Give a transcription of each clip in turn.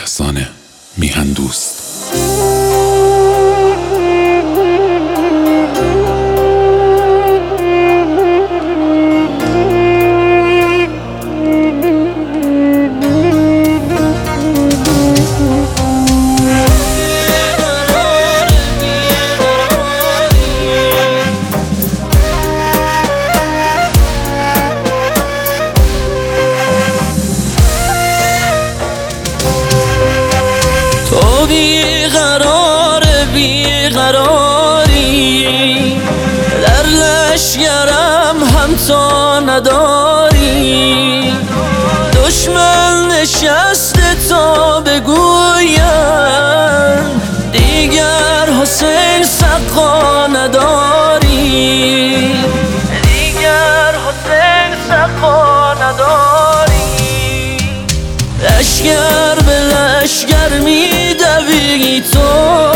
احسان میهندوست. بیقراری در لشگرم هم تا نداری، دشمن نشسته تا بگویم دیگر حسین سقا نداری، دیگر حسین سقا نداری. لشگر به لشگر می‌دوی تو،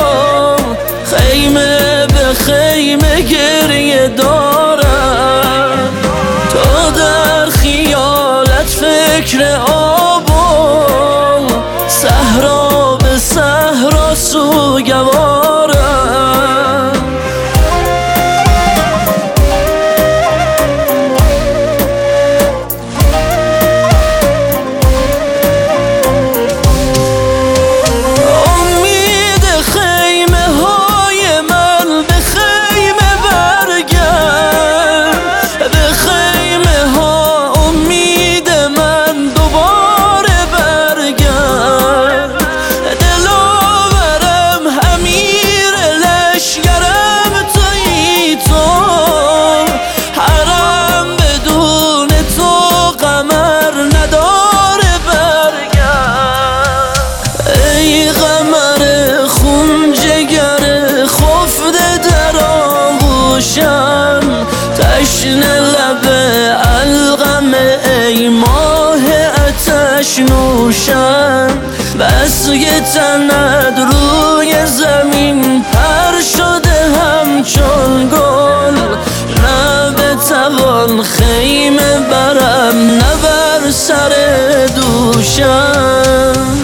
خیمه به خیمه گریه دارم، تو در خیالت فکر آب و صحرا به صحرا سوگوارم. تشنه لب الغم ای ماه آتش نوشم، بس که تنت روی زمین پر شده همچون گل، نه بتوان خیمه برم نه بر سر دوشم.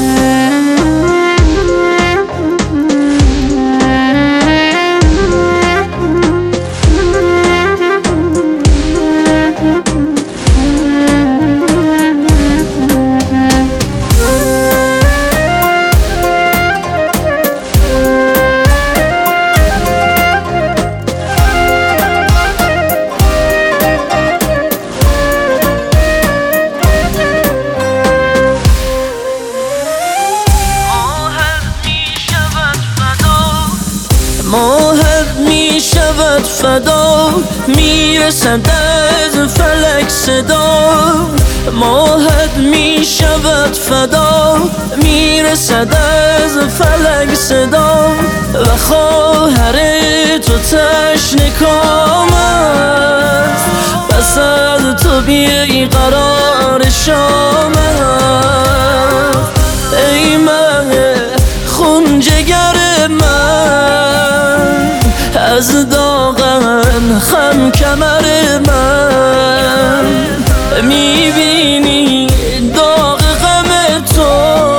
ماهت می شود فدا، میرسد از فلک صدا، ماهت می شود فدا، میرسد از فلک صدا، و خواهر تو تشنه کام است، بس از تو بیقرار شام است. ای مه خون جگر من، از داغن خم کمر من، میبینی داغ غم تو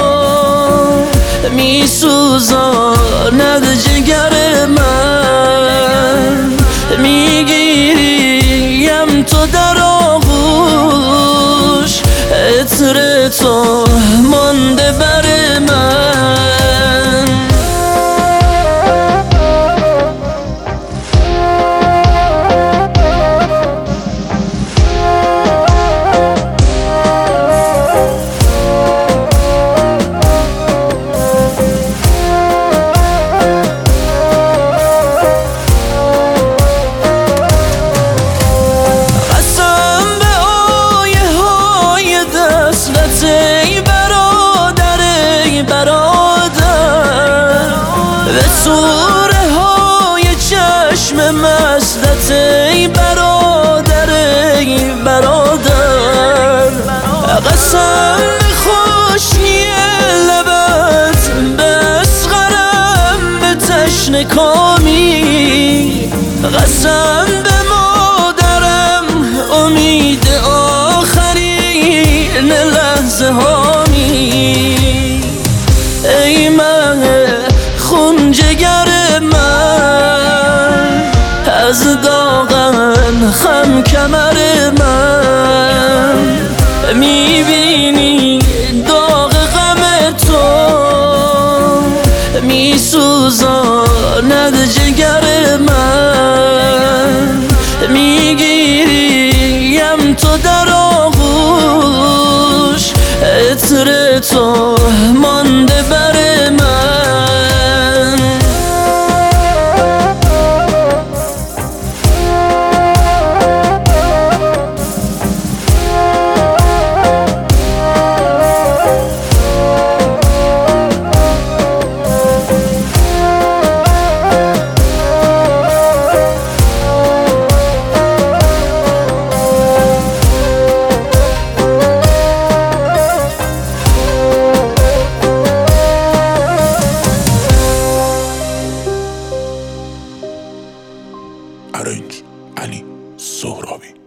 میسوزاند جگر من، میگیریم تو در آغوش، عطر تو مانده بر من. سوره های چشم مستت ای برادر، ای برادر، قسم خوشی لبت بسخرم به تشنه کامی، قسم به مادرم امید آخرین لحظه هامی. عطر تو مانده بر من. ارنج علی سهرابی.